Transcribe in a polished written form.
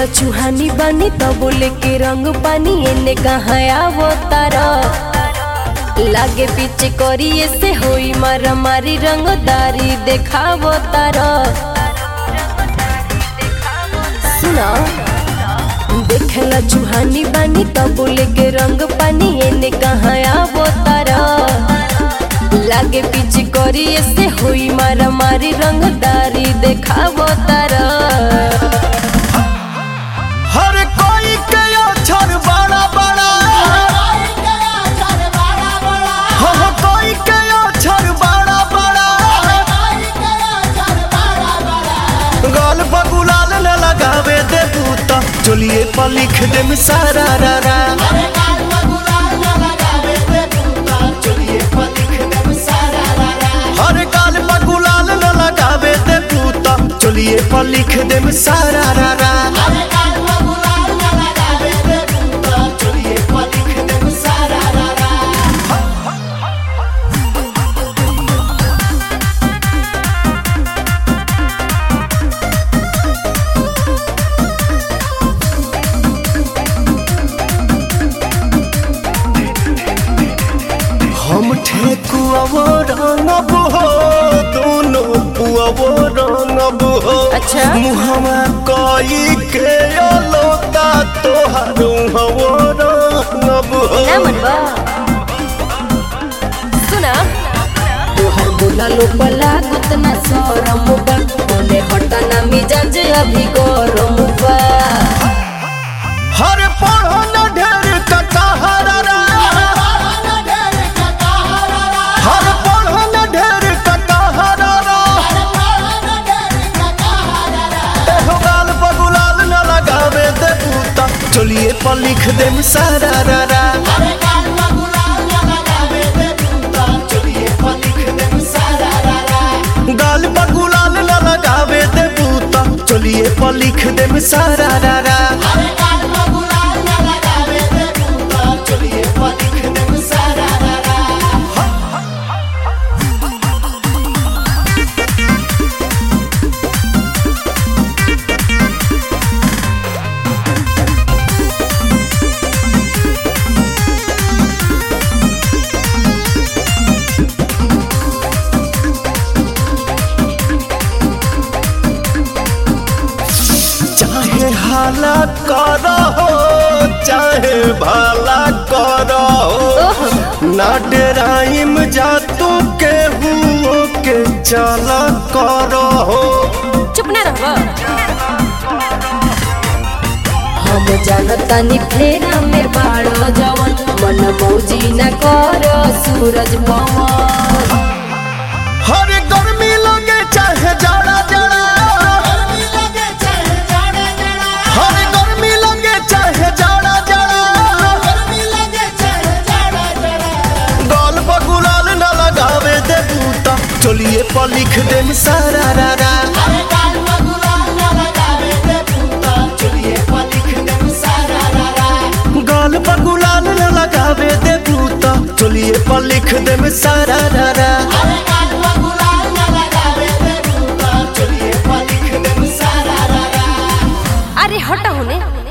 देखेला चूहानी बानी तो बोले के रंग पानी एने कहाँ आवो तारा लागे पीछे करिए से होई मारा मारी रंगदारी देखावो तारा सुना देखेला चूहानी बानी तो बोले के रंग पानी एने कहाँ आवो तारा लागे पीछे करिए से होई मारा मारी रंगदारी देखावो तारा हर कोई के अक्षर बड़ा बड़ा हो कोई के अक्षर बड़ा बड़ा गाल बगुलाल न लगावे दे बूता चलिए पर लिख दे सारा रा रा हर गाल बगुलाल न लगावे दे बूता चलिए पर लिख दे सारा रा रा हम ठेकुआ रंगब हो दोनों पुआवो रंगब हो अच्छा मुहमा कई के लोता तोहार हवो रंगब हो ना मनवा सुना तोहर बोला लो पला गुतना सरम बा बोले हटाना मिजाज अभी गरम बा हर पढ़ो न ढेर कटहरा रा हर पढ़ो न ढेर कटहरा रा एहो गाल बगुलाल न लगावे दे बूता चलिए पर लिख दे सारा रा रा गाल बगुलाल न लगावे दे बूता चलिए पर लिख दे सारा रा रा चाहे हाला करो चाहे भला करो ना डराइम जा तू के हुओ के चला करो चुप ना रहो हम जानतानी फेरा में बाड़ो जवन मन मौजी न करो सूरज पवन हर गर्मी लगे चाहे जाड़ा जाड़ा हर गर्मी लगे चाहे जाड़ा जाड़ा गाल बगुलाल न लगावे दे बूता चलिए पर लिख दे सारा रा रा गाल बगुलाल न लगावे दे बूता चलिए पर लिख दे सारा रा रा अरे हटा होने